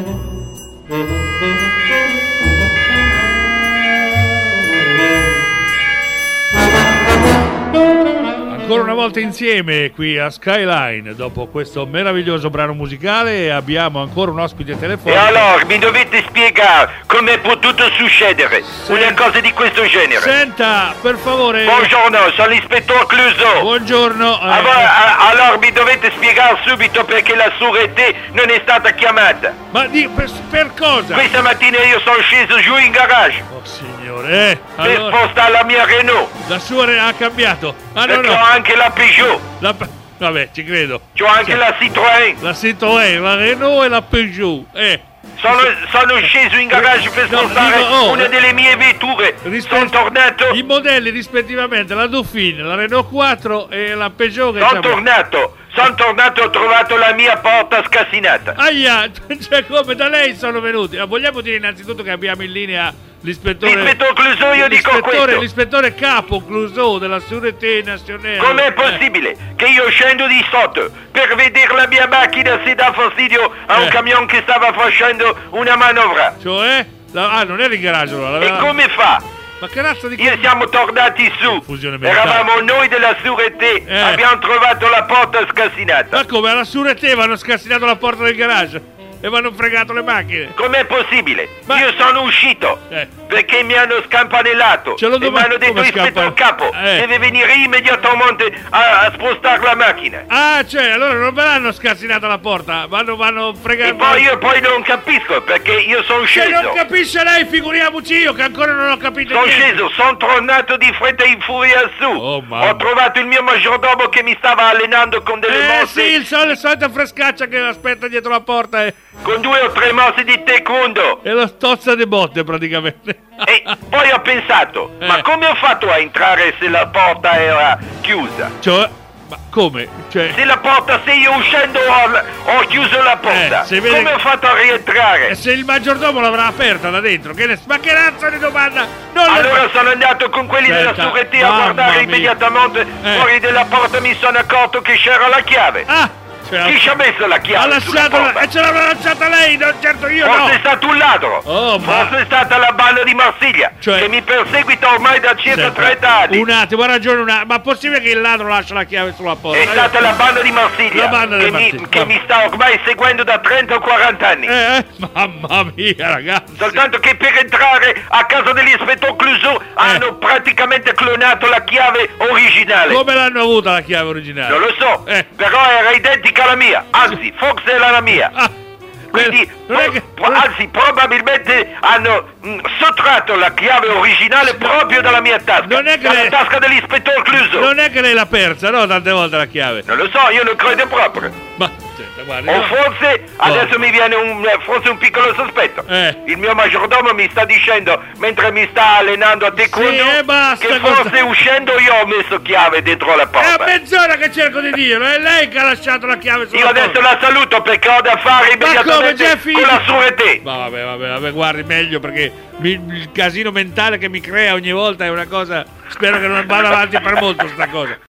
Ancora una volta insieme qui a Skyline, dopo questo meraviglioso brano musicale, abbiamo ancora un ospite telefonico. E allora mi dovete spiegare come è potuto succedere una cosa di questo genere. Senta, per favore. Buongiorno, sono l'ispettore Clouseau. Buongiorno. Allora mi dovete spiegare subito perché la sûreté non è stata chiamata. Ma per cosa? Questa mattina io sono sceso giù in garage. Oh signore, per spostare la mia Renault. La sua ha cambiato. Perché ho anche la Peugeot. Vabbè, ci credo. C'ho anche la Citroën. La Citroën, la Renault e la Peugeot. Sono sceso in garage per spostare una delle mie vetture. Sono tornato. I modelli rispettivamente la Dauphine, la Renault 4 e la Peugeot. Sono tornato e ho trovato la mia porta scassinata. Aia, cioè come da lei sono venuti? Vogliamo dire innanzitutto che abbiamo in linea l'ispettore Clouseau, io dico questo. L'ispettore capo Clouseau della Sûreté Nazionale. Com'è possibile che io scendo di sotto per vedere la mia macchina se dà fastidio a un camion che stava facendo una manovra? Cioè? Non era in garage allora. E come fa? Ma che razza di Io siamo tornati su. Eravamo noi della Sûreté. Abbiamo trovato la porta scassinata. Ma come? Alla Sûreté vanno scassinato la porta del garage e vanno fregato le macchine. Com'è possibile? Io sono uscito perché mi hanno scampanellato e mi hanno detto ispettore capo deve venire immediatamente a spostare la macchina. Ah, cioè allora non ve l'hanno scassinata la porta, vanno fregato. E poi io non capisco perché io sono sceso. Se non capisce lei, figuriamoci io che ancora non ho capito niente. Sono sceso, sono tornato di fretta in furia su. Ho trovato il mio maggiordomo che mi stava allenando con delle mosse. Sì, il solito frescaccia che aspetta dietro la porta con 2 o 3 mosse di taekwondo. E lo stozza di botte praticamente. E poi ho pensato, ma come ho fatto a entrare se la porta era chiusa? Cioè, ma come? Cioè... Se io uscendo ho chiuso la porta, come ho fatto a rientrare? E se il maggiordomo l'avrà aperta da dentro? Ma che razza di domanda? Allora sono andato con quelli della Sûreté a guardare immediatamente fuori della porta, mi sono accorto che c'era la chiave. Chi ci ha messo la chiave? E ce l'avrà lasciata lei, non certo io. Forse è stato un ladro. Forse è stata la banda di Marsiglia, che mi perseguita ormai da circa 30 anni. Un attimo, ha ragione. Ma possibile che il ladro lascia la chiave sulla porta? È stata la banda di Marsiglia, che mi sta ormai seguendo da 30 o 40 anni. Mamma mia, ragazzi. Soltanto che per entrare a casa dell'ispettore Clouseau hanno praticamente clonato la chiave originale. Come l'hanno avuta la chiave originale? Non lo so, però era identica alla mia, anzi forse era la mia. Quindi anzi probabilmente hanno sottratto la chiave originale proprio dalla mia tasca, dalla tasca dell'ispettore Clouseau. Non è che lei l'ha persa, no? Tante volte la chiave. Non lo so, io non credo proprio. Ma senta, guarda, o forse adesso mi viene un piccolo sospetto. Il mio maggiordomo mi sta dicendo mentre mi sta allenando a taekwondo che forse uscendo io ho messo chiave dentro la porta. È a mezz'ora che cerco di dirlo, è lei che ha lasciato la chiave sulla porta. Io adesso la saluto perché ho da fare immediatamente con la Sûreté. Vabbè, guardi meglio perché il casino mentale che mi crea ogni volta è una cosa. Spero che non vada avanti per molto sta cosa.